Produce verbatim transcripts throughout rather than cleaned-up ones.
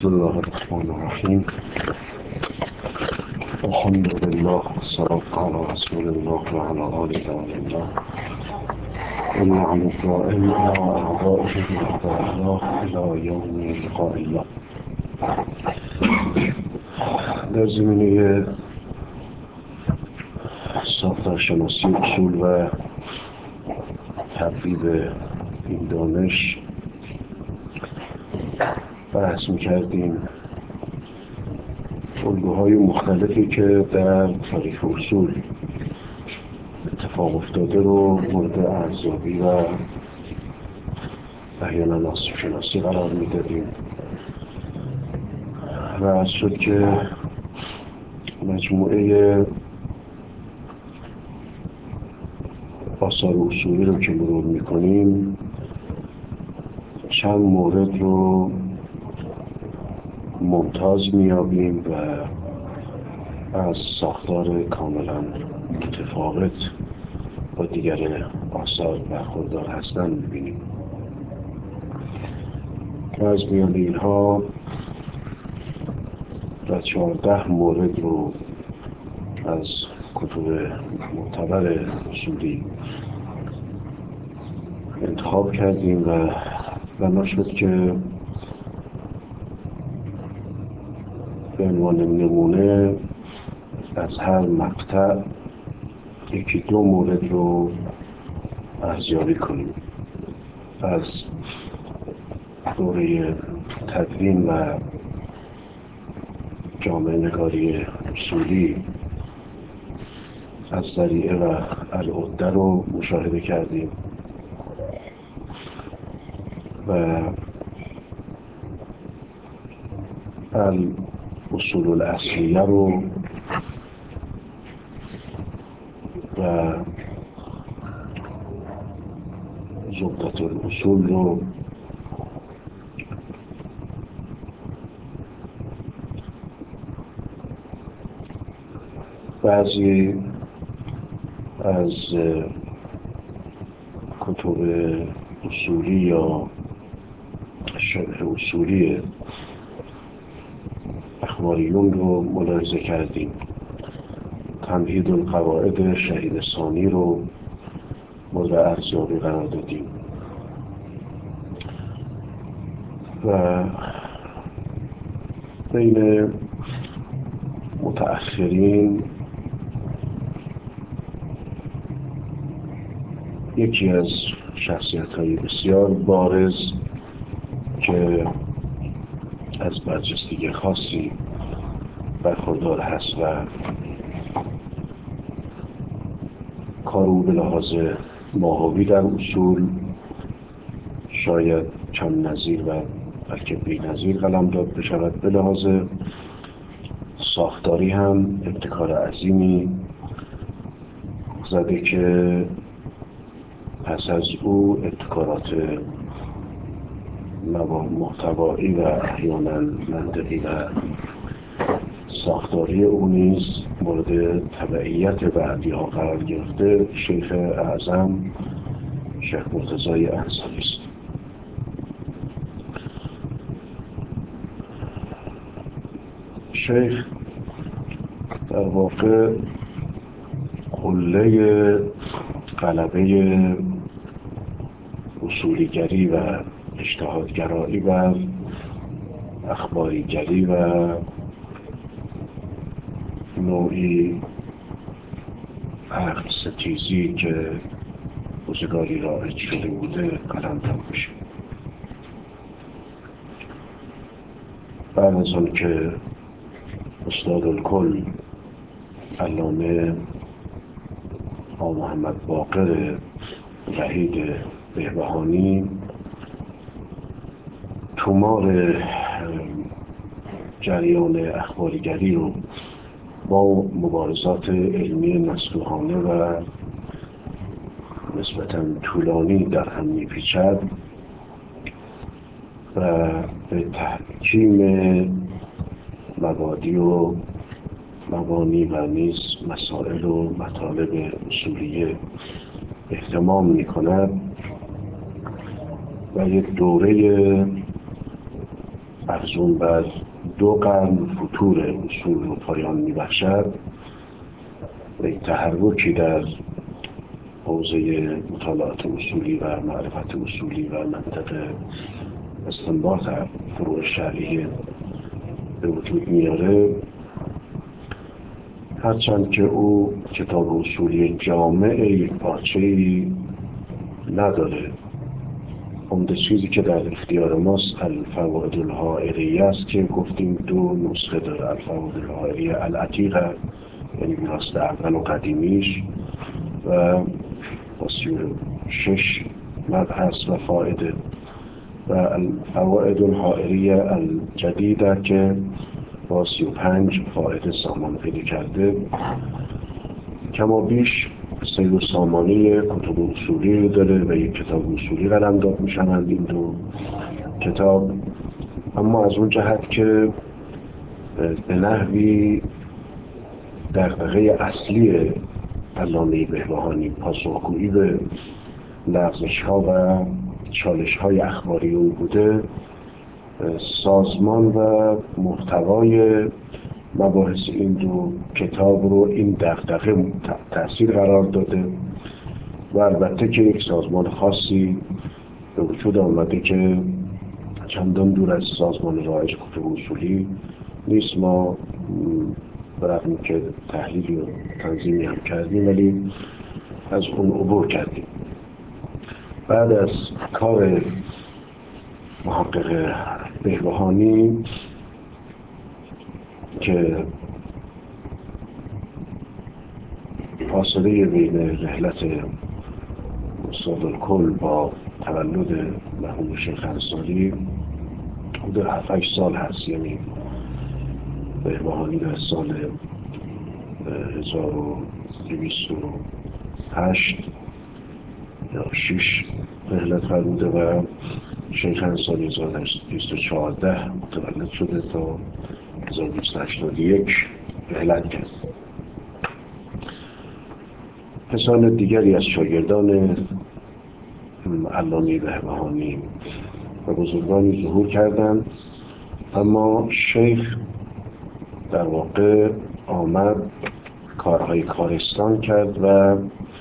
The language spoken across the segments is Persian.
بسم الله الرحمن الرحیم. الحمد لله والصلاة على رسول الله وعلى آله الله والنعم الدائم على أعدائه وأعداء الله إلى يوم لقاء الله. در زمینه ساختارشناسی اصول و تبویب این دانش بحث می‌کردیم الگوهای مختلفی که در تاریخ اصول اتفاق افتاده رو مورد ارزیابی و احیانا آسیب شناسی قرار میدادیم و از شد که مجموعه آثار اصولی رو که مرور میکنیم چند مورد رو ممتاز میابیم و از ساختار کاملا متفاوت با دیگر آثار برخوردار هستن میبینیم و از میان اینها و چهارده مورد رو از کتب معتبر اصولی انتخاب کردیم و بنا شد که به عنوان نمونه از هر مقطع یکی دو مورد رو ارزیابی کنیم. از دوره تدوین و جامعه نگاری اصولی از ذریعه و العده رو مشاهده کردیم و الاصول الاصلیه رو و زبدة الاصول رو بعضی از کتب اصولی یا شرح اصولی اخباریون رو ملاحظه کردیم. تمهید القواعد شهید ثانی رو مورد ارزیابی قرار دادیم و بین متأخرین یکی از شخصیت‌های بسیار بارز که از برجستگی خاصی برخوردار هست و کار او به لحاظ ماهوی در اصول شاید کم نظیر و بلکه بی نظیر قلمداد بشود، به لحاظ ساختاری هم ابتکار عظیمی زده که پس از او ابتکارات محتوایی و احیانا منطقی و ساختاری او نیز مورد تبعیت بعدی‌ها قرار گرفته شیخ اعظم شیخ مرتضی انصاری است. شیخ در واقع قله غلبه اصولیگری و اجتهادگرایی و اخباریگری و نوعی عقل ستیزی که روزگاری رایج شده بوده قلمداد میشه. بعد از آن که استاد الکل علامه آقا محمد باقر وحید بهبهانی تومار جریان اخباریگری رو با مبارزات علمی نستوحانه و نسبتاً طولانی در هم می‌پیچد و به تحکیم مبادی و مبانی و نیز مسائل و مطالب اصولیه اهتمام می‌کند و یک دوره افزون بر دو قرن فتور اصول رو پایان می‌بخشد و یک تحرکی در حوزه مطالعات اصولی و معرفت اصولی و منطق استنباط فروع شرعی به وجود میاره، هرچند که او کتاب اصولی جامع یک پارچه‌ای نداره. عمده چیزی که در اختیار ماست الفوائد الحائریه است که گفتیم دو نسخه داره، الفوائد الحائریه العتیقه یعنی ویراست اول و قدیمیش و با سی و شش مبحث و فائده، و الفوائد الحائریه الجدیده که با سی و پنج فائده سامان پیدا کرده. کما بیش سیر و سامانی کتب اصولی داره و یک کتاب اصولی قلمداد میشوند این دو کتاب، اما از اون جهت که به نحوی دغدغه اصلی علامه بهبهانی پاسخگویی به لغزش‌ها و چالش‌های اخباری اون بوده، سازمان و محتوای مباحث این دو کتاب رو این دغدغه تأثیر قرار داده و البته که یک سازمان خاصی به وجود آمده که چندان دور از سازمان رایج کتب اصولی نیست. ما برغم که تحلیلی و تنظیمی هم کردیم ولی از اون عبور کردیم. بعد از کار محقق بهبهانی که فاصله بین رحلت استاد الکل با تولد مرحوم شیخ انصاری حدود هفت هشت سال هست، یعنی بهبهانی در سال هزار و دویست و هشت یا شش رحلت فرموده و شیخ انصاری هزار و دویست و چهارده متولد شده تا هزار و دویست و هشتاد و یک رحلت کرد. کسان دیگری از شاگردان علامه بهبهانی و بزرگانی ظهور کردند، اما شیخ در واقع آمد کارهای کارستان کرد و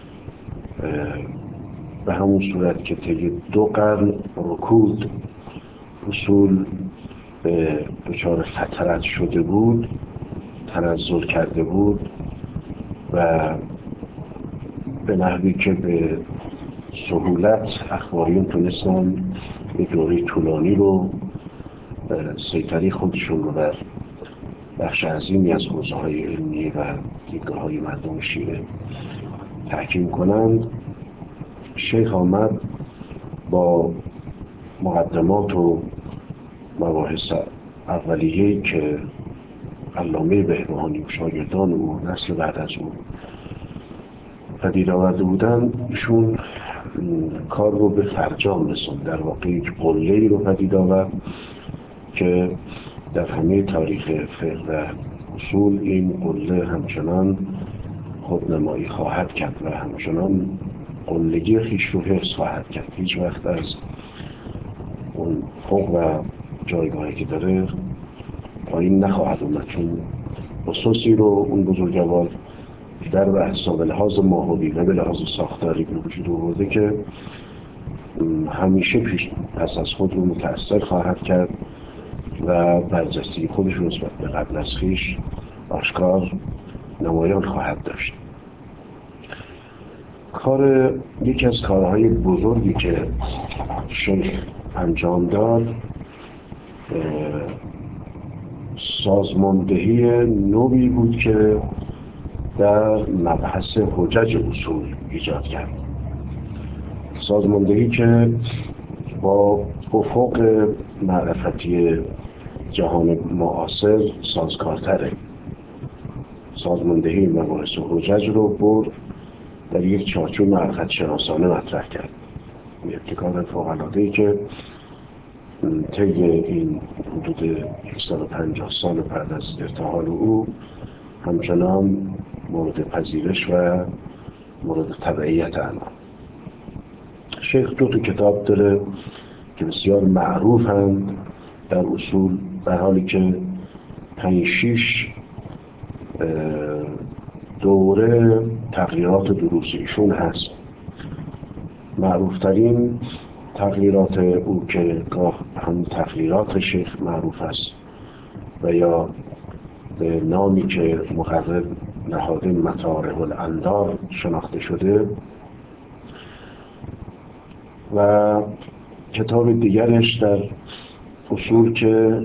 به همون صورت که طی دو قرن رکود اصول به دچار فترت شده بود، تنزل کرده بود و به نحوی که به سهولت اخباریون تونستن به دوره طولانی رو سیطره خودشون رو بر بخش عظیمی از حوزه‌های علمی و دیدگاه‌های مردم شیعه تحکیم کنند. شیخ آمد با مقدمات و مباحث اولیه‌ای که علامه بهبهانی و شاگردان او نسل بعد از او پدید آورده بودند، ایشون کار رو به فرجام رسوند. در واقع یک قله‌ای رو پدید آورد که در همه تاریخ فقه و اصول این قله همچنان خودنمایی خواهد کرد و همچنان قلگی خویش رو حفظ خواهد کرد. هیچ وقت از اون فوق و جایگاهی که داره پایین نخواهد اومد، چون اساسی رو اون بزرگوار در بحثا به لحاظ ماحولی و به لحاظ ساختاری به وجود آورده که همیشه پیش پس از خود رو متأثر خواهد کرد و برجستگی خودش رو نسبت به قبل از خویش آشکار نمایان خواهد داشت. کار یکی از کارهای بزرگی که شیخ انجام داد سازماندهی نوعی بود که در مبحث حجج اصول ایجاد کرد، سازماندهی که با افق معرفتی جهان معاصر سازگارتره. سازماندهی مباحث حجج رو برد در یک چارچوب معرفت شناسانه مطرح کرد، ابتکار فوق‌العاده‌ای که طی این حدود صد و پنجاه سال بعد از ارتحال او همچنان مورد پذیرش و مورد تبعیت الان. شیخ دو تا کتاب داره که بسیار معروفند در اصول در حالی که پنج شیش دوره تغییرات دروس ایشون هست. معروفترین تغییرات او که گاه هم تغییرات شیخ معروف است و یا به نامی که مقرر نهاده مطارح الاندار شناخته شده، و کتاب دیگرش در اصول که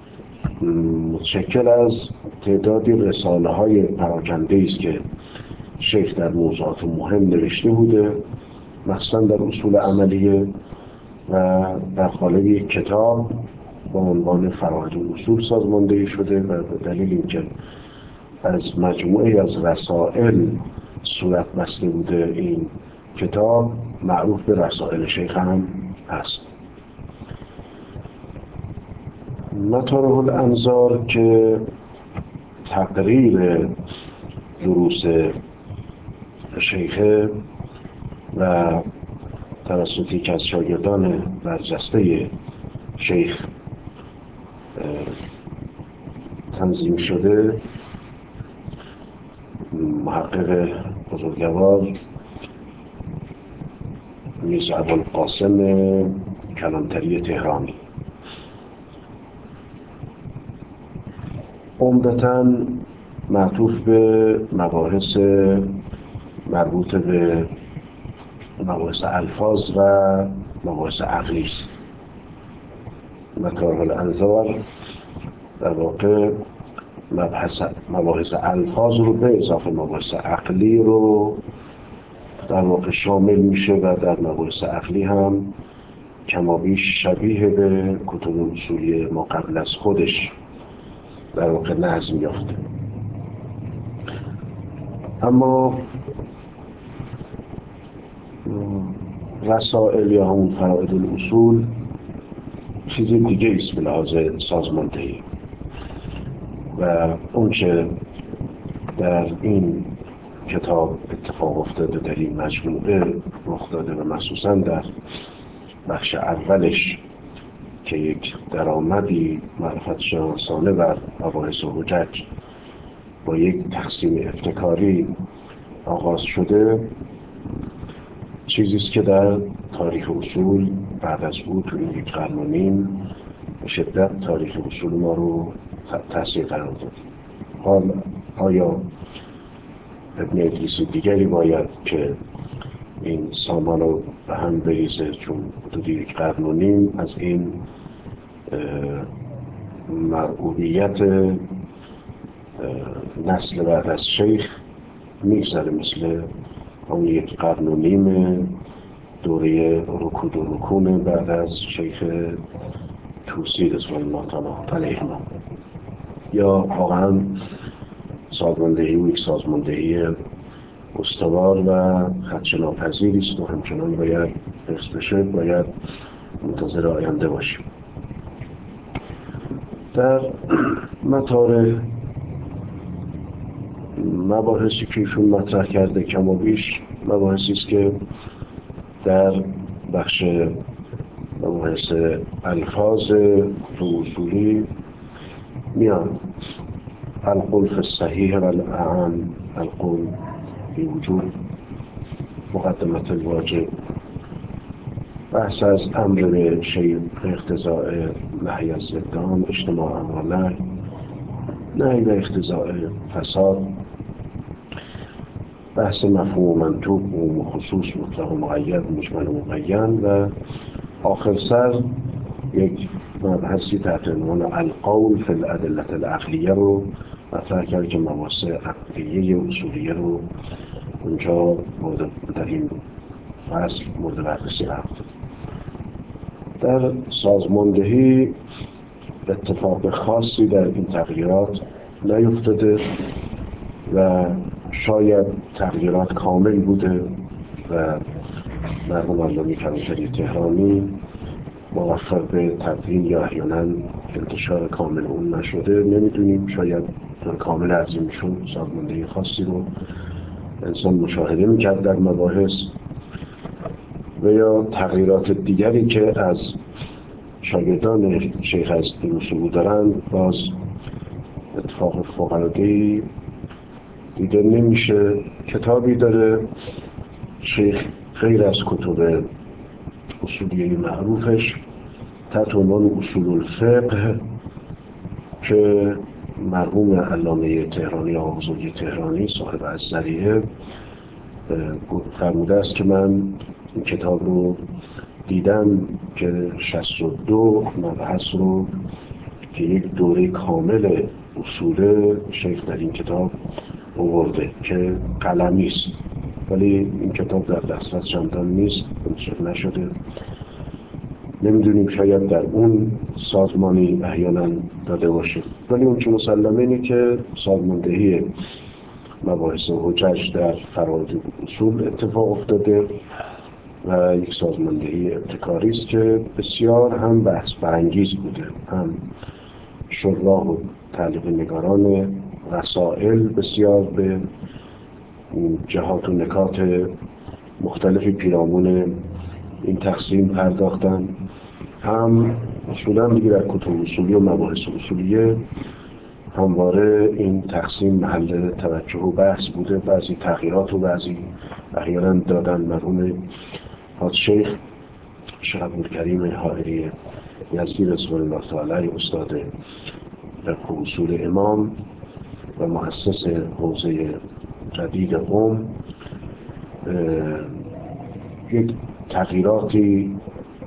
متشکل از تعدادی رساله های پراکنده است که شیخ در موضوعات مهم نوشته بوده، مخصوصا در اصول عملیه، و در قالب یک کتاب با عنوان فراید اصول سازماندهی شده و به دلیل اینکه از مجموعه از رسائل صورت بسته بوده این کتاب، معروف به رسائل شیخ هم هست. مطارح الانظار که تقریر دروس شیخه و توسط یکی از شاگردان برجسته شیخ تنظیم شده، محقق بزرگوار میرزا ابوالقاسم کلانتری تهرانی، عمدتاً معطوف به مباحث مربوط به مباحث الفاظ و مباحث عقلی است. مطارح الانظار در واقع مبحث مباحث الفاظ رو به اضافه مباحث عقلی رو در واقع شامل میشه و در مباحث عقلی هم کمابیش شبیه به کتب اصولی ما قبل از خودش در واقع نظم یافته. اما رسائل یا همون فراید الاصول چیز دیگه است به لحاظ سازماندهی، و اون چه در این کتاب اتفاق افتاده در این مجموعه رخ داده و مخصوصا در بخش اولش که یک درآمدی معرفت شناسانه بر مباحث حجج با یک تقسیم ابتکاری آغاز شده، چیزی است که در تاریخ اصول بعد از او تو این یک قرن و نیم به شدت تاریخ اصول ما رو تأثیر قرار داد. حال آیا ابن ادریس دیگری باید که این سامان رو به هم بریزه، چون حدود یک قرن و نیم از این مرعوبیت نسل بعد از شیخ میگذره، مثل اون یک قرن و نیم دوره رکود و رکون بعد از شیخ توسی رضوان الله تعالی علیهما، یا واقعا سازماندهی و یک سازماندهی استوار و خدشه‌ناپذیری است و همچنان باید حفظ بشه، باید منتظر آینده باشیم. در مطارح مباحثی که ایشون مطرح کرده کم و بیش مباحثی است که در بخش مباحث الفاظ تو اصولی میان. القول فی الصحیح و الاعم القول بوجوب مقدمت الواجب، بحث از امر به شیء به اقتضاء نهی از ضدان اجتماعا و نهی، نهی به اقتضاء فساد، بحث مفهوم و منطوق و خصوص مطلق و مقید مجمل و مبین، و آخر سر یک مبحثی تحت عنوان القول فی الادله العقلیه رو مطرح کرد که مباحث عقلیه اصولیه رو اونجا در این فصل مورد بررسی قرار داد. در سازماندهی اتفاق خاصی در این تغییرات نیفتاده و شاید تغییرات کامل بوده و مرحوم علامه کلانتری تهرانی موفق به تدوین یا احیانا انتشار کامل اون نشده، نمیدونیم. شاید طور کامل از این شد سازماندهی خاصی رو انسان مشاهده میکرد در مباحث، و یا تغییرات دیگری که از شاگردان شیخ از این اصول دارند، باز اتفاق فوق‌العاده‌ای دیده نمیشه. کتابی داره شیخ غیر از کتب اصولی معروفش تحت عنوان اصول الفقه که مرحوم علامه تهرانی، آقا بزرگ تهرانی صاحب الذریعه فرموده است که من این کتاب رو دیدم که شصت و دو مبحث رو که یک دوره کامل اصول شیخ در این کتاب آورده که قلمی است، ولی این کتاب در دسترس چندان نیست، منتشر نشده. نمیدونیم، شاید در اون سازمانی احیانا داده باشه، ولی اون چه مسلمه اینه که سازماندهی مباحث حجج در فرایض اصول اتفاق افتاده و یک سازماندهی ابتکاری است که بسیار هم بحث برانگیز بوده. هم شراح و تعلیق نگاران رسائل بسیار به جهات و نکات مختلف پیرامون این تقسیم پرداختن، هم اصولا دیگه در کتب اصولی و مباحث اصولیه همواره این تقسیم محل توجه و بحث بوده. بعضی تغییرات و بعضی احیانا دادن. مرحوم حاج شیخ شیخ عبدالکریم حائری یزدی رضوان الله تعالی استاد فقه اصول امام و مؤسس حوزه جدید قم یک تغییراتی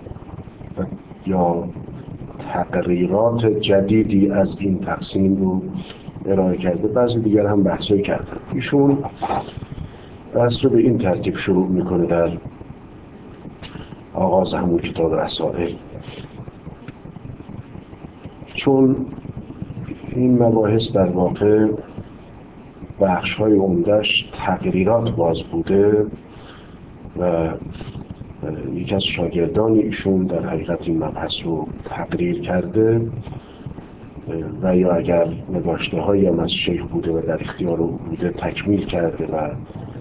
یا تقریرات جدیدی از این تقسیم رو ارائه کرده. بعضی دیگر هم بحثی کردن. ایشون بحث رو به این ترتیب شروع میکنه در آغاز همون کتاب رسائل، چون این مباحث در واقع بخش‌های عمده‌اش تقریرات باز بوده و یکی از شاگردان ایشون در حقیقت این مبحث رو تقریر کرده و یا اگر نگاشته هایی هم از شیخ بوده و در اختیار او بوده تکمیل کرده و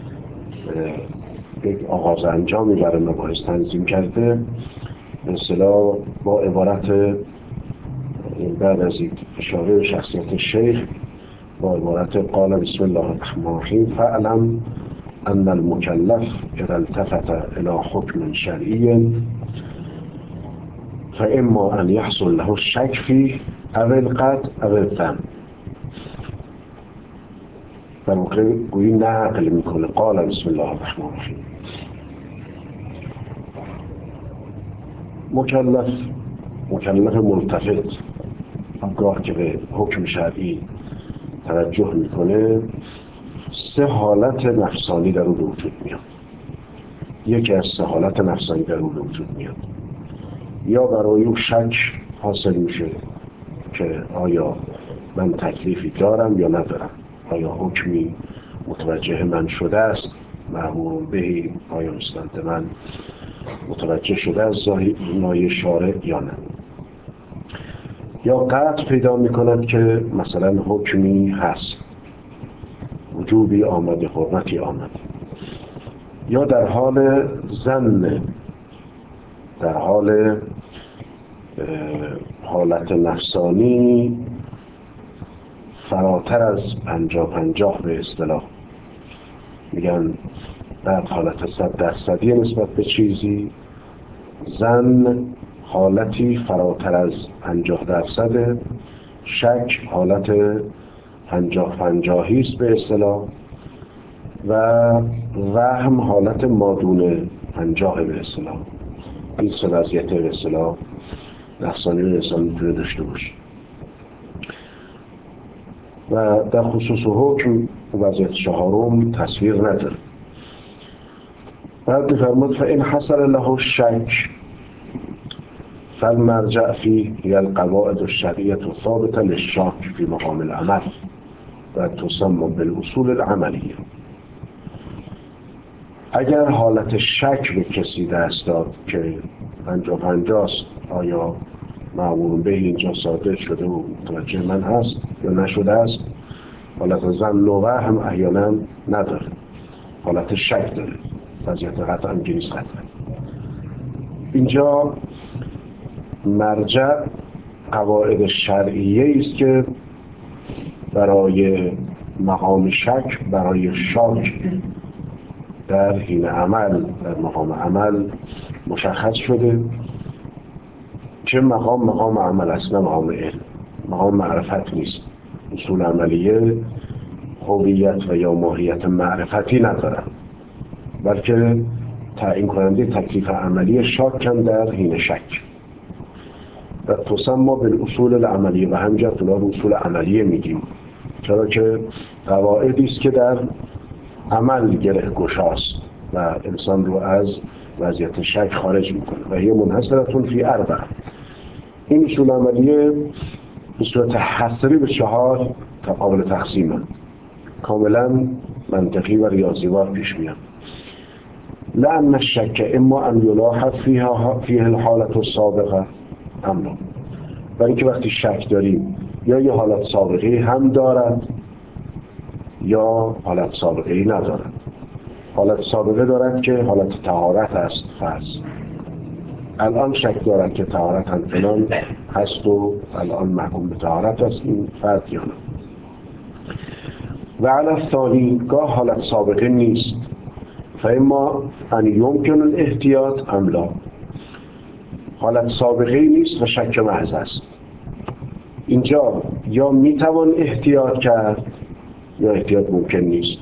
یک آغاز انجامی برای مباحث تنظیم کرده. به اصطلاح با عبارت بعد از این اشاره به شخصیت شیخ با عبارت قال بسم الله الرحمن الرحیم فاعلم ان المکلف اذا التفت الى حکم شرعی فاما ان يحصل له الشك فيه او القطع او الذم. در واقع گویی نقل میکنه قال بسم الله الرحمن الرحیم. مکلف مکلف ملتفت آنگاه که به حکم شرعی توجه میکنه سه حالت نفسانی در او به وجود میاد. یکی از سه حالت نفسانی در او به وجود میاد. یا برای او شک حاصل میشه که آیا من تکلیفی دارم یا ندارم، آیا حکمی متوجه من شده است، مأمور بهی آیا مستند من متوجه شده از ظاهر شارع یا نه. یا قطع پیدا میکند که مثلا حکمی هست، وجوبی آمده، حرمتی آمده. یا در حال ظن، در حال حالت نفسانی فراتر از پنجاه پنجاه به اصطلاح میگن بعد حالت صد درصدی نسبت به چیزی، ظن حالتی فراتر از پنجاه درصد، شک حالت پنجاه پنجاهی است به اصطلاح و وهم حالت مادون پنجاه به اصطلاح. این سه وضعیت به اصطلاح نفسانی رو انسان میتونه داشته باشه و در خصوص حکم وضعیت چهارم تصویر نداره. بعد می‌فرماد فإن حصل له الشک فالمرجع فيه هي القواعد الشرعية الثابتة للشاك في مقام العمل و تسمى بالاصول العملیه. اگر حالت شک به کسی دست داد که پنجاه پنجاه است، آیا مأمور به اینجا صادر شده و متوجه من هست یا نشده است، حالت ظن و وهم احیانا نداره، حالت شک داره، وضعیت قطعا که نیست. قطعا اینجا مرجع قواعد شرعیه است که برای مقام شک، برای شاک در حین عمل، در مقام عمل مشخص شده. چه مقام؟ مقام عمل است، نه مقام علم، مقام معرفت نیست. اصول عملیه هویت و یا ماهیت معرفتی ندارن، بلکه تعیین کننده تکلیف عملی شاک هم در حین شک. و تسمى بالاصول العملیه، و همینجا اونا رو اصول عملیه میگیم، چرا که قواعدی است که در عمل گره گشاست و انسان رو از وضعیت شک خارج میکنه. و هی منحصرتون فی اربع. این اصول عملیه به صورت حصری به چهار قابل تقسیمه، کاملا منطقی و ریاضیوار پیش میاد. لأن الشک اما ان یلاحظ فیها فیه الحالة السابقه امر، برای اینکه وقتی شک داریم یا یه حالت سابقه هم دارد یا حالت سابقه ای ندارد. حالت سابقه دارد که حالت طهارت است فرض. الان شک دارد که طهارت هم فلان هست و الان محکوم به طهارت است، این فرد یا نه. و علی الثانی، گاه حالت سابقه نیست، فاما ان یمکن الاحتیاط ام لا، حالت سابقه نیست و شک محض است. اینجا یا میتوان احتیاط کرد یا احتیاط ممکن نیست.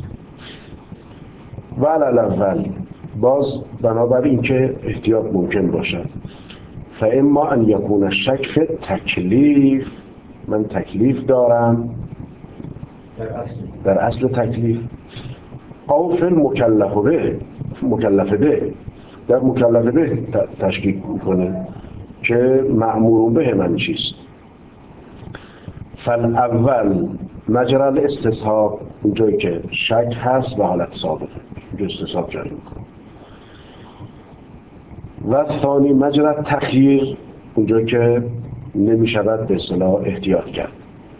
و علی الاول، باز بنابراین اینکه احتیاط ممکن باشد، فاما ان یکون الشک فی التکلیف، من تکلیف دارم در اصل, در اصل تکلیف، او فی المکلف به، مکلف به، در مکلف به تشکیک میکنه که مأمور به من چیست. فالاول مجرى الاستصحاب، اونجایی که شک هست و حالت سابقه، اونجا استصحاب جاری میکنه. و ثانی مجرى التخییر، اونجایی که نمیشود به اصطلاح احتیاط کرد،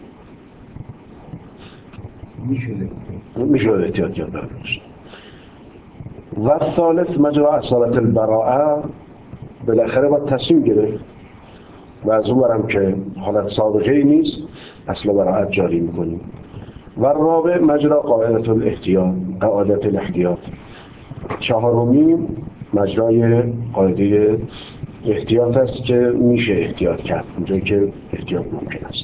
میشود احتیاط کرد برمیشت. و ثالث مجرى اصالت البراءه، بالاخره باید تصمیم گرفت و از اون برم که حالت سابقه ای نیست اصل براءت جاری میکنیم. و رابع مجرى قاعدة الاحتیاط، قاعدة الاحتیاط. چهارمی مجرای قاعده احتیاط است که میشه احتیاط کرد اونجایی که احتیاط ممکن است.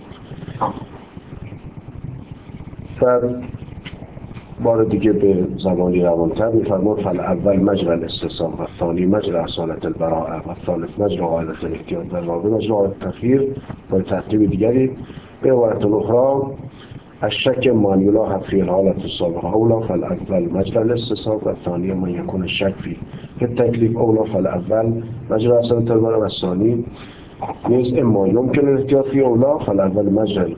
و بار دیگه به زبانی روانتر میفرمود فالاول مجرى الاستصحاب و الثانی مجرى اصالت البراءه و الثالث مجرى قاعدة الاحتیاط و الرابع مجرى قاعدة التخییر. با ترتیب دیگری به عبارت اخرى الشك ما ان يلاحظ في الحالة السابقة أولى فالأول مجرى الاستصحاب والثاني ما يكون الشك في في التكليف أولى فالأول مجرى أصالة البراءة والثاني نیز اما يمكن الاحتیاط فيه أولى فالأول مجرى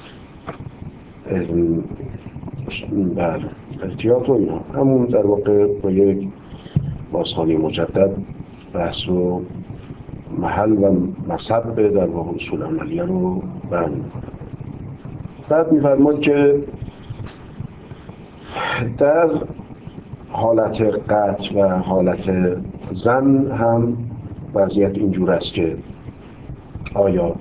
احتیاط و اینا. همون در واقع با یک بازخوانی مجدد بحث و محل و مصب در واقع اصول عملیه رو بیان می‌کنه. بعد می‌فرماید که در حالت قطع و حالت ظن هم وضعیت اینجور است که آیا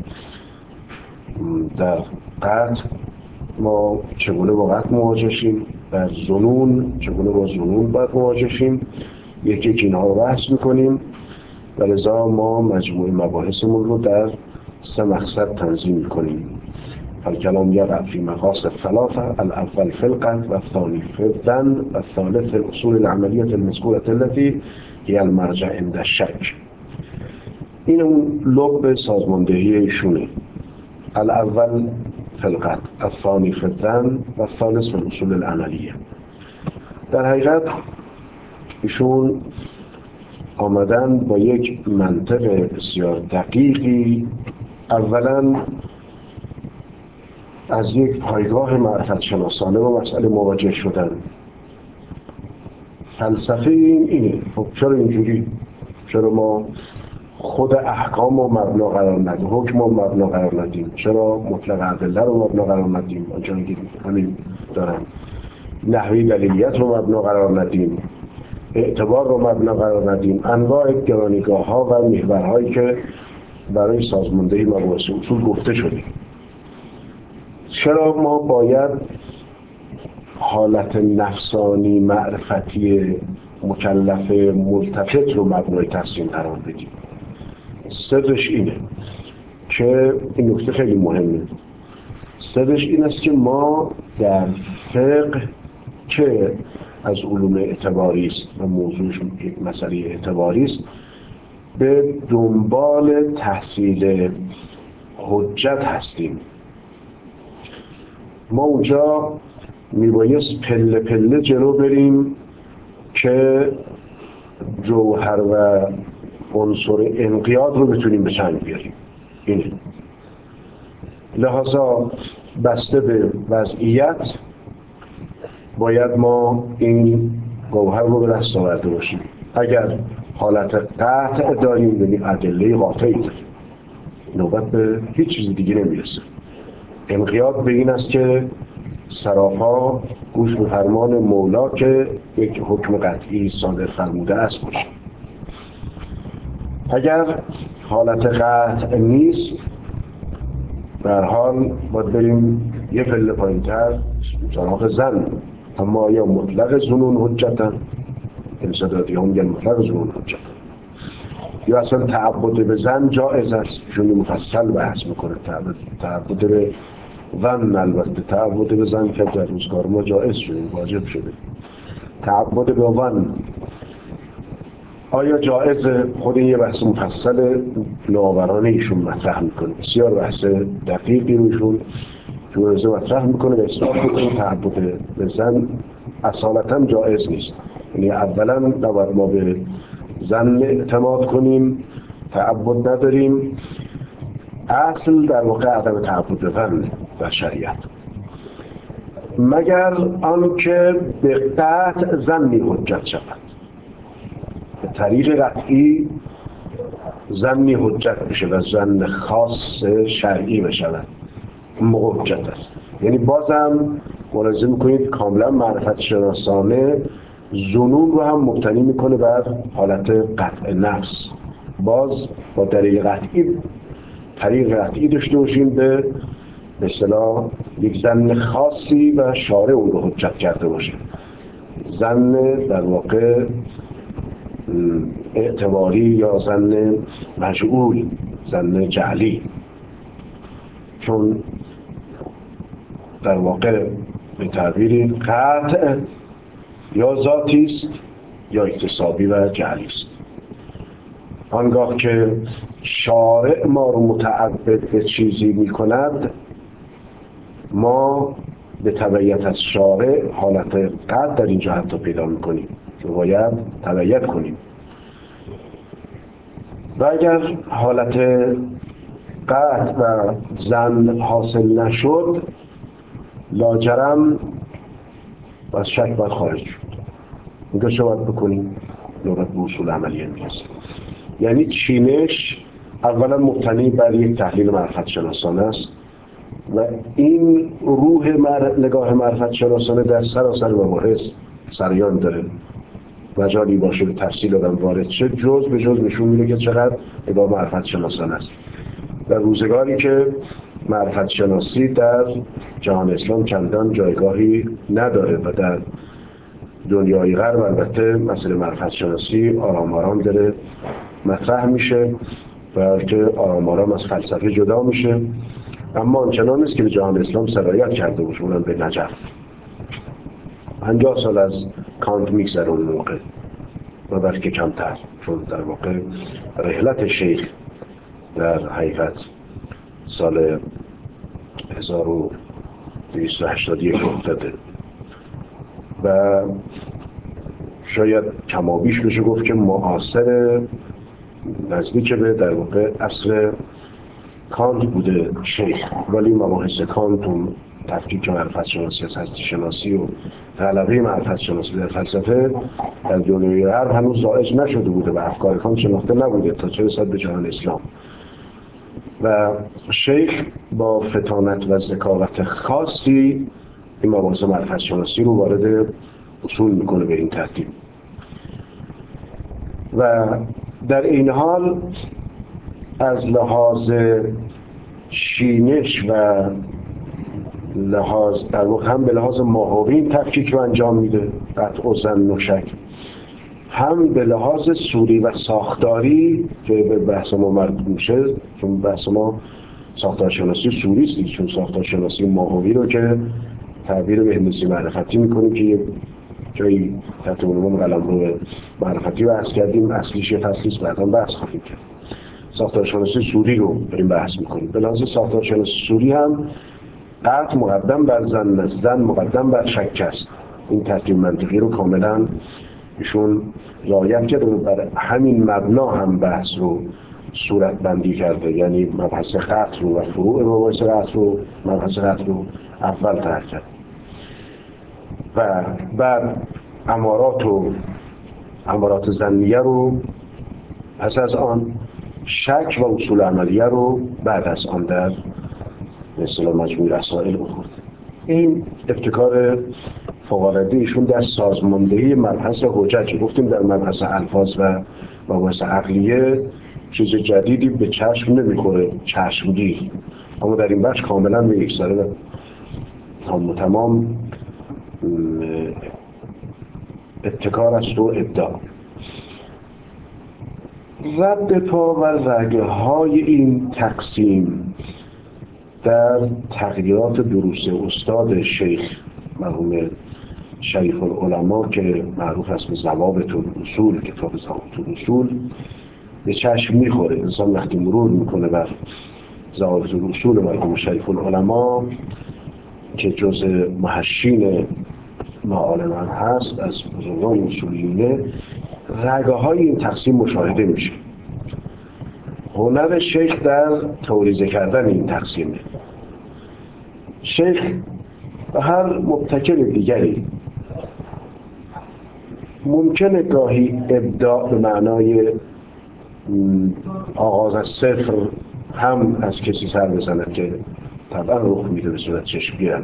در قطع ما چگونه با قطع مواجه شیم، در ظنون چگونه با ظنون باید مواجه شیم، یکی یکی اینها رو بحث میکنیم و لذا ما مجموع مباحثمون رو در سه مقصد تنظیم میکنیم. فالکلام یقع فی مقاصد ثلاثه، الاول فی القطع و الثانی فی الظن و الثالث فی الاصول العملیه المذکوره التي هی المرجع عند الشک. این اون لب سازماندهی ایشونه. الاول فی القطع، الثانی فی الظن و الثالث فی الاصول العملیه. در حقیقت ایشون آمدن با یک منطق بسیار دقیقی، اولا از یک پایگاه معرفت شناسانه با مسئله مواجه شدن. فلسفه این اینه، خب چرا اینجوری؟ چرا ما خود احکام رو مبنا قرار ندیم، حکم رو مبنا قرار ندیم؟ چرا مطلق ادله رو مبنا قرار ندیم؟ آنچنان که همین دارن. نحوی دلیلیت رو مبنا قرار ندیم، اعتبار رو مبنا قرار ندیم، انواع گرانیگاه ها و محورهایی که برای سازماندهی مباحث اصول گفته شده. چرا ما باید حالت نفسانی معرفتی مکلف ملتفت رو مبنای تحسین قرار بدیم؟ سرش اینه که این نکته خیلی مهمه. سرش این است که ما در فقه که از علوم اعتباری است و موضوعش یک مسئله اعتباری است، به دنبال تحصیل حجت هستیم. ما اونجا میبایست پله پله جلو بریم که جوهر و عنصر انقیاد رو بتونیم به چنگ بیاریم. اینه. لحاظا بسته به وضعیت باید ما این گوهر رو به دست آورده باشیم. اگر حالت قطع داریم، یعنی ادله قاطعی داریم، نوبت به هیچ چیز دیگه نمیرسه. انقیاد به این است که سراپا گوش به فرمان مولا که یک حکم قطعی صادر فرموده است باشه. اگر حالت قطع نیست، به هر حال باید بریم یه پله پایین‌تر سراغ زن. اما آیا مطلق ظنون حجتن؟ انسدادی ها میگن مطلق ظنون حجتن. یا اصلا تعبد به زن جائز است؟ ایشون مفصل بحث میکنه. تعبد, تعبد به زن، البته تعبد به زن که در روزگار ما جائز شده، واجب شده. تعبد به زن آیا جائزه؟ خود این یه بحث مفصل نوآورانه ایشون مطرح میکنه. بسیار بحث دقیقی رو ایشون جوازه مطرح میکنه و اثبات میکنه تعبد به زن اصالتا جائز نیست. یعنی اولا نباید ما به زن اعتماد کنیم، تعبد نداریم. اصل در واقع عدم تعبد به زن در شریعت، مگر آنکه به قطع زنی حجت شود. به طریق قطعی زنی حجت بشه و زن خاص شرعی بشود، اون موقع حجت است. یعنی بازم ملاحظه میکنید کاملا معرفت شناسانه ظنون رو هم مبتنی میکنه بر حالت قطع نفس. باز با دلیل قطعی طریق قطعی داشته باشیم به به اصطلاح یک زن خاصی و شارع اون رو حجت کرده باشه. زن در واقع اعتباری یا زن مجعول، زن جعلی، چون در واقع به تعبیری قطع یا ذاتی است یا اکتسابی و جعلی است. آنگاه که شارع ما رو متعبد به چیزی می کند، ما به تبعیت از شارع حالت قطع در اینجا حتی پیدا می کنیم که باید تبعیت کنیم. و اگر حالت قطع و زن حاصل نشد، لاجرم از شک باید خارج شد. اینجا چه باید بکنیم؟ نوبت به اصول عملیه میرسیم. یعنی چینش اولا مبتنی بر یک تحلیل معرفت شناسانه است و این روح مر... نگاه معرفت شناسانه در سراسر مباحث سریان داره. مجالی باشه به تفصیل آدم وارد شه، جز به جز نشون میده که چقدر نگاه معرفت شناسانه است. در روزگاری که معرفت شناسی در جهان اسلام چندان جایگاهی نداره و در دنیای غرب البته مسئله معرفت شناسی آرام آرام داره مطرح میشه، بلکه آرام آرام از فلسفه جدا میشه، اما آنچنان نیست که به جهان اسلام سرایت کرده باشه، اونم به نجف. پنجاه سال از کانت میگذره اون موقع و بلکه کمتر، چون در واقع رحلت شیخ در حقیقت سال هزار و دویست و هشتاد و یک افتاده و شاید کمابیش بشه گفت که معاصر نزدیک به در واقع عصر کانت بوده شیخ، ولی مباحث کانت و تفکیک معرفت شناسی از هستی شناسی و غلبه معرفت شناسی در فلسفه در دنیای غرب هنوز رایج نشده بوده و افکار کانت شناخته نبوده تا چه رسد به جهان اسلام. و شیخ با فطانت و ذکاوت خاصی این مباحث معرفت شناسی رو وارد اصول میکنه به این ترتیب. و در این حال از لحاظ شینش و لحاظ در واقع هم به لحاظ ماهوی این تفکیک رو انجام میده، قطع و ظن و شک، هم به لحاظ صوری و ساختاری که به بحث ما مربوط میشه، چون بحث ما ساختارشناسی صوری است، چون ساختارشناسی ماهوی رو که تعبیر به هندسی معرفتی میکنیم که جایی تحت عنوان قلمرو معرفتی بحث کردیم، اصلیش فصلی است، بعدا بحث خواهیم کرد. ساختارشناسی صوری رو داریم بحث میکنیم. به لحاظ ساختارشناسی صوری هم قطع مقدم بر ظن، ظن مقدم بر شک است. این ترکیب منطقی رو کاملا ایشون رعایت کرده و بر همین مبنا هم بحث رو صورت بندی کرده، یعنی مبحث قطع رو و فروع مباحث قطع رو، مبحث قطع رو اول طرح کرد و بعد امارات و امارات ظنیه رو پس از آن، شک و اصول عملیه رو بعد از آن در به اصطلاح مجموع رسائل آورد. این ابتکار فوق‌العاده ایشون در سازماندهی مبحث حجج. گفتیم در مبحث الفاظ و مباحث عقلیه چیز جدیدی به چشم نمیخوره، چشمگیر، اما در این بخش کاملا به یک سره تام و تمام ابتکار است و ابداع. رد پا و رگه های این تقسیم در تغییرات دروس استاد شیخ مرحوم شریف العلماء که معروف است به ضوابط الاصول، کتاب ضوابط الاصول، به چشم میخوره. انسان وقتی مرور میکنه بر ضوابط الاصول مرحوم شریف العلماء که جز محشین معالم من هست، از بزرگان اصولیونه، رگه های این تقسیم مشاهده میشه. هنر شیخ در توریزه کردن این تقسیمه. شیخ و هر مبتکر دیگری ممکنه گاهی ابداع به معنای آغاز از صفر هم از کسی سر بزند که طبعا رخ میده به صورت چشمگیر،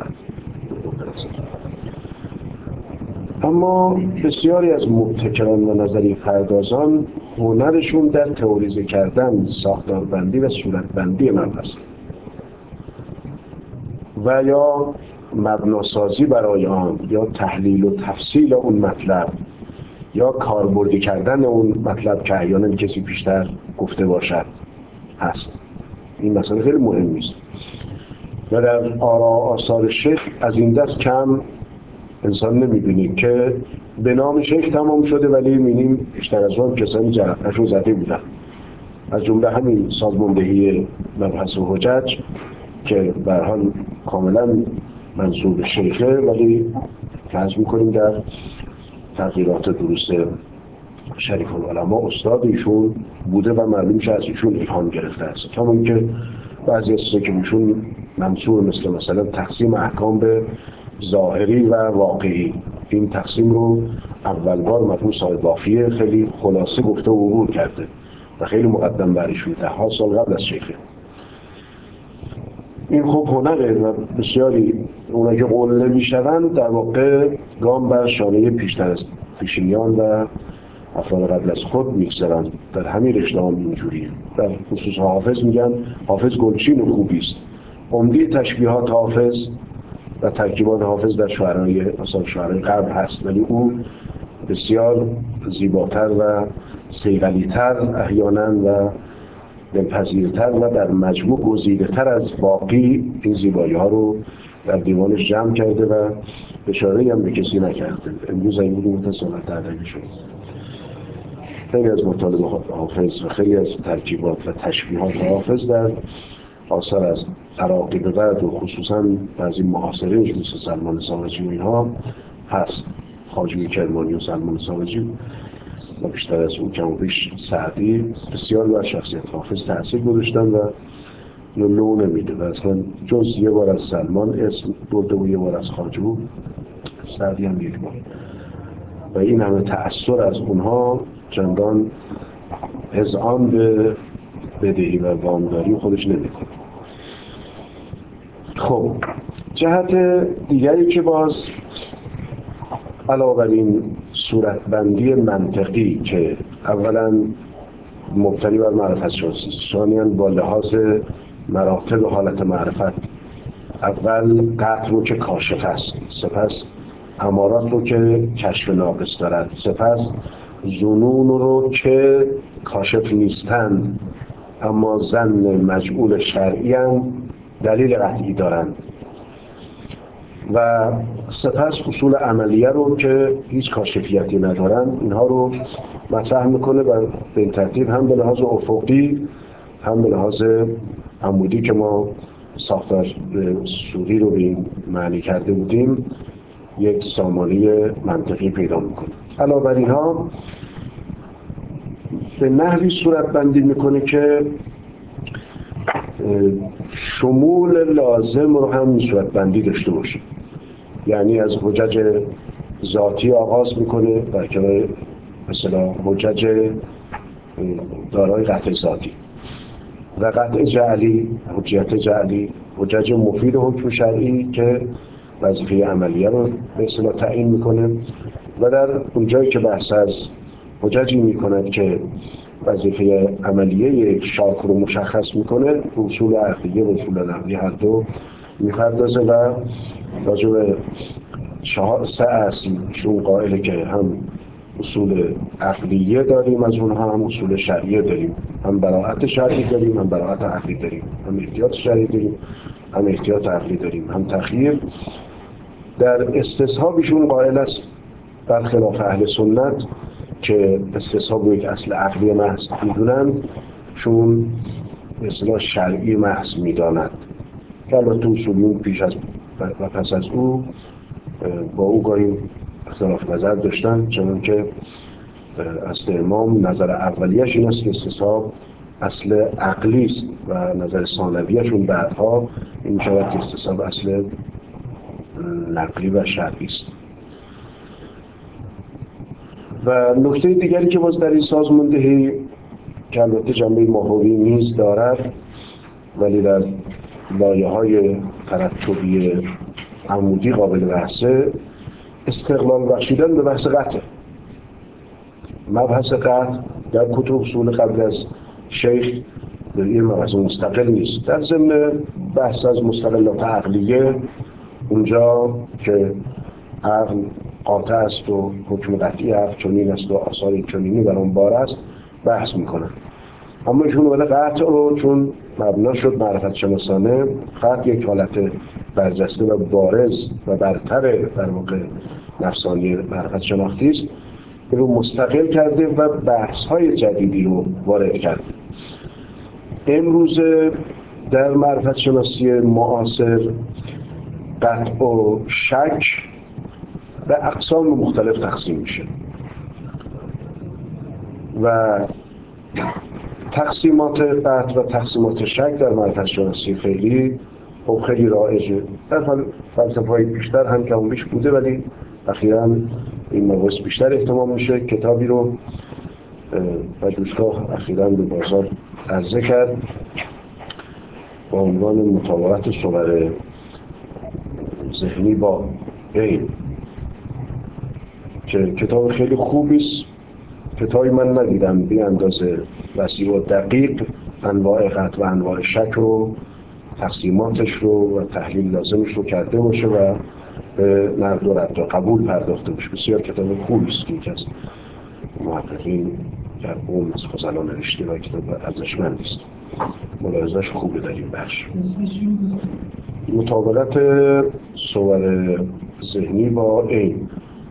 اما بسیاری از مبتکران و نظریه پردازان هنرشون در تئوریزه کردن، ساختاربندی و صورتبندی مبحث و یا مبناسازی برای آن، یا تحلیل و تفصیل اون مطلب، یا کاربردی کردن اون مطلب که احیانا کسی پیشتر گفته باشد هست. این مسئله خیلی مهمی است و در آراء آثار شیخ از این دست کم انسان نمیبینید که به نام شیخ تمام شده ولی میبینیم بیشتر از اون کسانی جرقه‌شو زده بودن. از جمله همین سازماندهی مبحث حجج که به هر حال کاملا منسوب شیخه، ولی فرض میکنیم در تغییرات دروس شریف العلماء استاد ایشون بوده و معلوم میشه از ایشون الهام گرفته است. همون که بعضی از چیزا که ایشون منصور، مثل مثلا تقسیم احکام به ظاهری و واقعی، این تقسیم رو اول بار مرحوم صاحب وافیه خیلی خلاصه گفته و عبور کرده و خیلی مقدم بر ایشون، ده ها سال قبل از شیخه. این خب هنره و بسیاری اونا که قول نمیشوند در واقع گام بر شانه پیشتر از پیشینیان و افراد قبل از خود میگذارند. در همین رشته هم اینجوریه. در خصوص حافظ میگن حافظ گلچین خوبی است. عمده تشبیهات حافظ و ترکیبات حافظ در شعرهای مثلا شعرهای قبل هست، ولی او بسیار زیباتر و صیقلی‌تر احیانا و دلپذیرتر و در مجموع گزیده‌تر از باقی این زیبایی ها رو در دیوانش جمع کرده و اشاره‌ای هم به کسی نکرده. امروز این بود متصالت ادبی شد. خیلی از مطالب حافظ و خیلی از ترکیبات و تشبیهات حافظ در آثار از عراقی به بعد و خصوصا بعضی معاصرینش مثل سلمان ساوجی و اینها هست. خواجوی کرمانی و سلمان ساوجی و بیشتر از اون کم و بیش سعدی بسیار بر شخصیت حافظ تأثیر گذاشتن و لو نمیده و اصلا جز یه بار از سلمان اسم برده و یه بار از خواجو، سعدی هم یک بار، و این همه تأثیر از اونها چندان اذعان به بدهی و وامداری خودش نمیکنه. خب جهت دیگری که باز علاوه بر این صورتبندی منطقی که اولا مبتنی بر معرفت شناسی. ثانیاً با لحاظ مراتب حالت معرفت، اول قطع رو که کاشف است، سپس امارات رو که کشف ناقص دارد، سپس ظنون رو که کاشف نیستند اما ظن مجعول شرعی اند، دلیل قطعی دارند، و سپس اصول عملیه رو که هیچ کاشفیتی ندارند. اینها رو مطرح میکنه و به این ترتیب هم به لحاظ افقی هم به لحاظ عمودی که ما ساختار سوری رو به این معنی کرده بودیم یک سامانی منطقی پیدا میکنه. علاوه بر اینها به نحوی صورت بندی میکنه که شمول لازم رو هم این صورت بندی داشته باشه. یعنی از حجج ذاتی آغاز میکنه در کنار مثلا حجج دارای قطع ذاتی و قطع جعلی، حجیت جعلی، حجج مفید حکم شرعی که وظیفه عملیه رو به اصطلاح تعیین میکنه، و در اونجایی که بحث از حججی میکند که وظیفه عملیه یک شاک رو مشخص میکنه، اصول عقلیه و اصول نقلی هر دو میپردازه و راجع به چهار سه اصل شون قائله که هم اصول عقلیه داریم، از اونها هم اصول شرعیه داریم، هم براءت شرعی داریم هم براءت عقلی داریم، هم احتیاط شرعی داریم هم احتیاط عقلی داریم، هم تخییر. در استصحابشون قائل است برخلاف اهل سنت که استصحاب رو یک اصل عقلی محض میدونند، چون به اصطلاح شرعی محض میدانند که البته اصولیون پیش از و پس از او با او گاهی اختلاف نظر داشتن، چون که اصل امام نظر اولیش این است که استصحاب اصل عقلی است و نظر ثانویشون بعدها این میشود که استصحاب اصل نقلی و شرعی است. و نکته دیگری که باز در این سازماندهی که البته جنبه ماهوی نیز دارد ولی در لایه‌های ترتبی عمودی قابل بحثه، استقلال بخشیدن به بحث قطع. مبحث قطع در کتب اصول قبل از شیخ این مبحث مستقل نیست. در ضمن بحث از مستقلات عقلیه، اونجا که عقل قاطع است و حکم قطعی عقل چنین است و آثار چنینی بر اون بار است بحث میکنن. اما ایشون اومده قطع رو چون مبنا شد معرفت شناسانه، قطع یک حالت برجسته و بارز و برتر در واقع نفسانی معرفت شناختی است، رو مستقل کرده و بحث‌های جدیدی رو وارد کرده. امروز در معرفت شناسی معاصر قطع و شک به اقسام مختلف تقسیم میشه و تقسیمات قطع و تقسیمات شک در معرفت شناسی فعلی خب خیلی رایجه. در حال فلسفه‌های بیشتر هم کم بیش بوده ولی اخیراً این مباحث بیشتر اهتمام میشه. کتابی رو پژوهشگاه اخیراً به بازار عرضه کرد با عنوان مطابقت صور ذهنی با عین که کتاب خیلی خوبی است. کتابی من ندیدم بی اندازه وسیع و دقیق انواع قطع و انواع شک رو، تقسیماتش رو و تحلیل لازمش رو کرده باشه و به نقد و رد و قبول پرداخته باشه. بسیار کتاب خوبی است که یکی از محققین در قوم از فضلا نوشته و کتاب ارزشمندی است. ملاحظه‌اش خوبه در این بخش. مطابقت صور ذهنی با عین،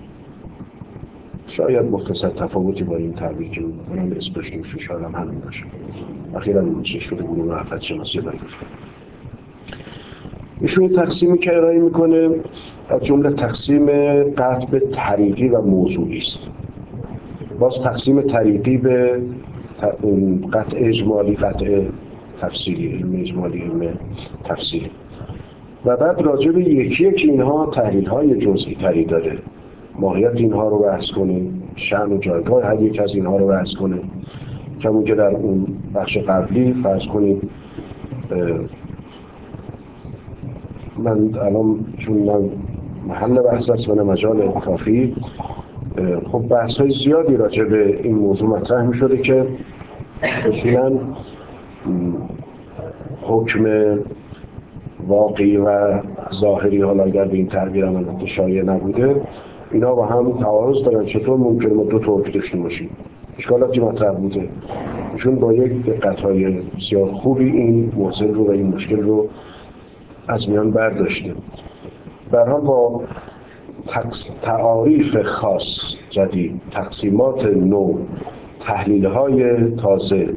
شاید مختصر تفاوتی با این تعبیر که می‌کنم اسمش نمیشه، شاید هم همین باشه. اخیراً منتشر شده بود معرفت شناسی پژوهشگاه. ایشون تقسیمی که ارائه میکنه از جمله تقسیم قطع به طریقی و موضوعی است. باز تقسیم طریقی به قطع اجمالی، قطع تفصیلی، علم اجمالی، علم تفصیلی، و بعد راجع به یکی یکی اینها تحلیل های جزئی تری داره. ماهیت اینها رو بحث کنیم، شأن و جایگاه هر یک از اینها رو بحث کنیم، کمون که در اون بخش قبلی فرض کنیم من الان چون من محل بحث است و نه مجال کافی، خب بحث های زیادی راجع به این موضوع مطرح می شده که اصولاً حکم واقعی و ظاهری، حالا اگر به این تعبیر هم شایع نبوده، اینا با هم تعارض دارن. چطور ممکنه ما دو تا حکم داشته باشیم؟ اشکالاتی مطرح بوده. ایشون با یک دقت‌های بسیار خوبی این معضل رو و این مشکل رو از میان برداشته. به هر حال با تعاریف خاص جدید، تقسیمات نو، تحلیل‌های تازه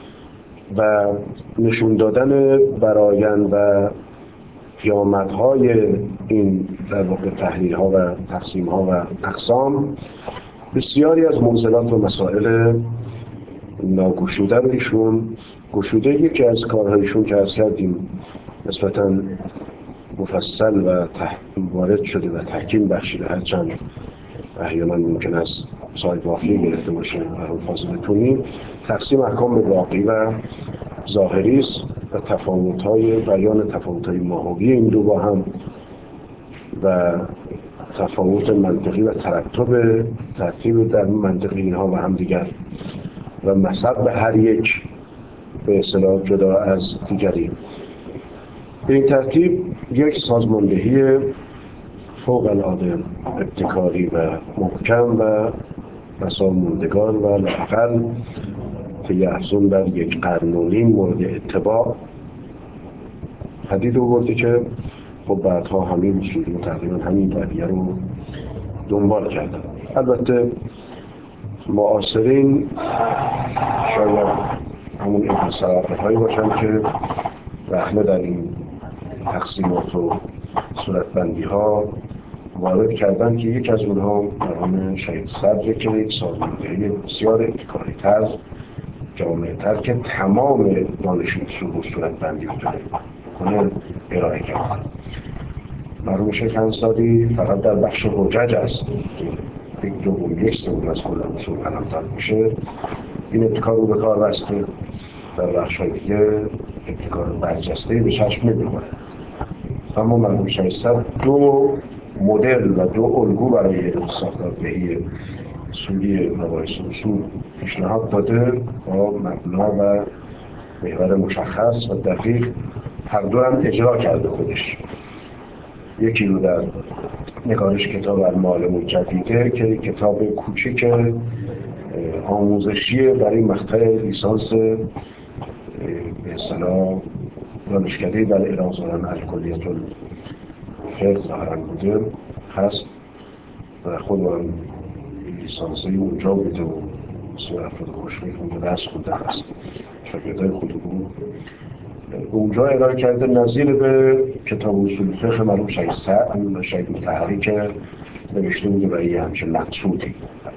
و نشون دادن برآیند و پیامدهای این در واقع تحلیل‌ها و تقسیم‌ها و اقسام، بسیاری از معضلات و مسائل ناگشوده رو ایشون گشوده. یکی از کارهایشون که عرض کردیم نسبتاً مفصل و وارد شده و تحکیم بخشیده، هرچند احیانا ممکن است صاحب وافیه گرفته باشه بر اون فاصله بتونیم، تقسیم احکام به واقعی و ظاهری است و تفاوت‌های بیان تفاوت‌های ماهوی این دو با هم و تفاوت منطقی و ترتب ترتیب در منطقی اینها و هم دیگر و مذهب به هر یک به اصطلاح جدا از دیگری. به این ترتیب یک سازماندهی فوق العاده ابتکاری و محکم و بسا موندگار و لااقل طی افزون بر یک قرن و نیم مورد اتباع پدید آورده که خب بعدها همین اصولی و تقریبا همین رویه رو دنبال کردن. البته معاصرین شاید همون ابن سراقل هایی باشن که رحمه در این تقسیمات و صورتبندی ها وارد کردن که یک از اونها مرحوم شهید صدر که یک سازماندهی بسیار ابتکاری تر، جامعه تر که تمام دانش اصول و صورتبندی بتونه کنه ارائه کرد. مرحوم شیخ انصاری فقط در بخش حجج است که یک دوم یک سوم از کل اصول قلمداد میشه، این ابتکار رو به کار بسته. در بخش‌های دیگه ابتکار برجسته‌ای به چشم نمی‌خوره. اما مرحوم شهید صدر دو مدل و دو الگو برای ساختاردهی اصولی مباحث اصول پیشنهاد داده با مبنا و محور مشخص و دقیق. هر دو هم اجرا کرده خودش. یکی رو در نگارش کتاب المعالم الجدیده که کتاب کوچیک آموزشی برای مقطع لیسانس به اصطلاح دانشکده در الهازاران الکلیة الفقه ظاهرا بوده هست و خودم لیسانسی اونجا بوده و بسیار افراد خوشفکر اونجا درس خونده هست، شاگردای خود بود. اونجا ارائه کرده نظیر به کتاب اصول فقه مرحوم شهید صدر شهید مطهری که نوشته بوده برای همچین مقصودی،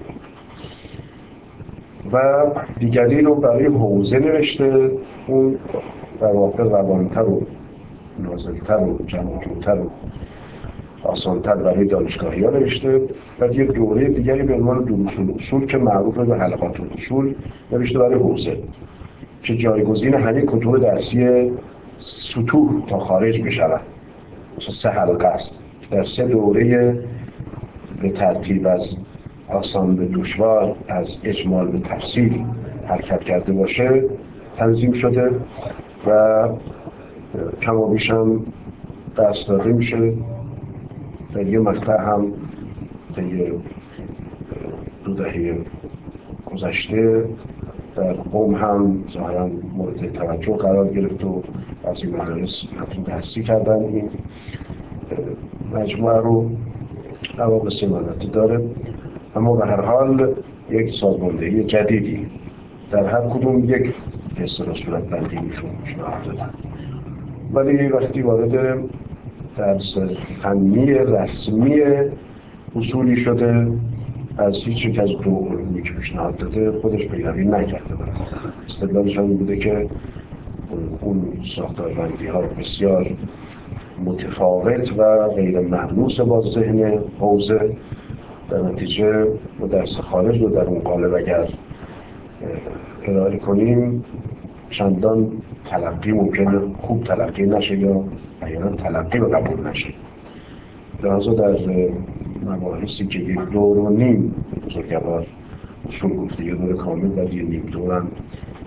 و دیگری رو برای حوزه نوشته، اون در واقع روانتر و نازلتر و جمع جوتر و آسانتر برای دانشگاهی ها نوشته، و یه دوره دیگری به عنوان دروس الاصول که معروف به حلقات الاصول نوشته برای حوزه که جایگزین همین کتب درسی سطوح تا خارج بشود. مثلا سه حلقه است در سه دوره به ترتیب از آسان به دشوار، از اجمال به تفصیل حرکت کرده باشه تنظیم شده و کم و بیش هم درس داده میشه. در یه مقطع هم طی دو دهه گذشته در قم هم ظاهراً مورد توجه قرار گرفت و از این مدارس متن درسی کردن. این مجموعه رو نواب سمانتی داره، اما به هر حال یک سازماندهی جدیدی در هر کدوم یک اصطلاح صورتبندی میشون پیشنهاد داده. ولی وقتی وارد درس فنی رسمی اصولی شده، از هیچ یک از دو علومی که پیشنهاد داده خودش پیروی نکرده و استدلالش هم بوده که اون ساختاربندی ها بسیار متفاوت و غیر ملموس با ذهن حوزه، در نتیجه با درس خارج رو در اون قالب اگر ارائه کنیم چندان تلقی ممکنه خوب تلقی نشه یا احیانا تلقی به قبول نشه. لحاظا در مباحثی که یک دور و نیم بزرگوار اصول گفته، یه دور کامل و یه نیم دورم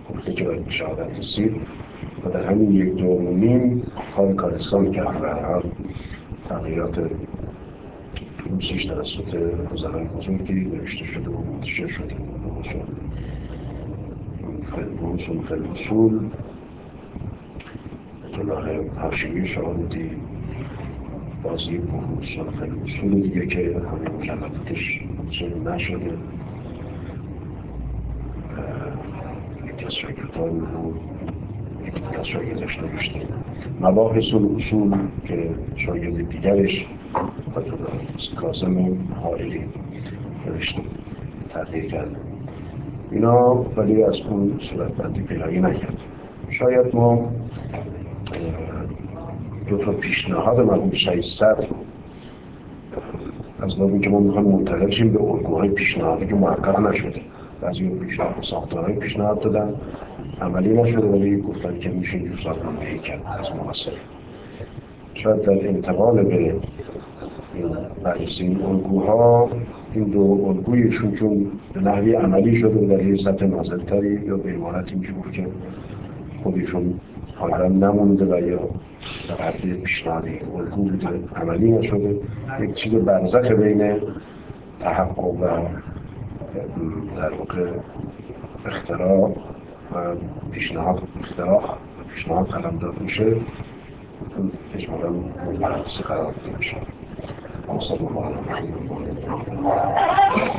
گفته که باید به شهادت رسید و در همین یک دور و نیم کار کارستان کرد. به هر حال تغییرات روسیش توسط وزرای بزرگی نوشته شده و منتشر شده. روس و فلوسول طلاه هاشمی شاهرودی بازی بروس و فلوسول دیگه که همه مجلداتش منتشر نشده. یکی از شاگردان رو یکی دیگه از شاگرداش نوشته. مباحث الاصول که شاگرد دیگرش کاظم حائری نوشته تغییر کرده اینا، ولی از اون صورت بندی پیروی نکرد. شاید ما دو تا پیشنهاد مرحوم سعید صدر از بابی که ما میخوایم منتقل شیم به الگوهای پیشنهادی که محقق نشده. بعضی پیشنهاد ساختارهای پیشنهاد دادن عملی نشده، ولی گفتن که میشه اینجور سازماندهی کرد از معاصر. شاید در انتقال به این بررسی این الگوها این دو الگویشون چون به نحوی عملی شده و در یه سطح نازلتری یا به عبارتی میشه گفت که خودشون حالا نمونده و یا در حد پیشنهادی الگو بوده عملی نشده، یک چیز برزخ بین تحقق و در واقع اختراع و پیشنهاد اختراع و پیشنهاد قلمداد میشه، اجمالاً مورد بررسی قرار داده میشه.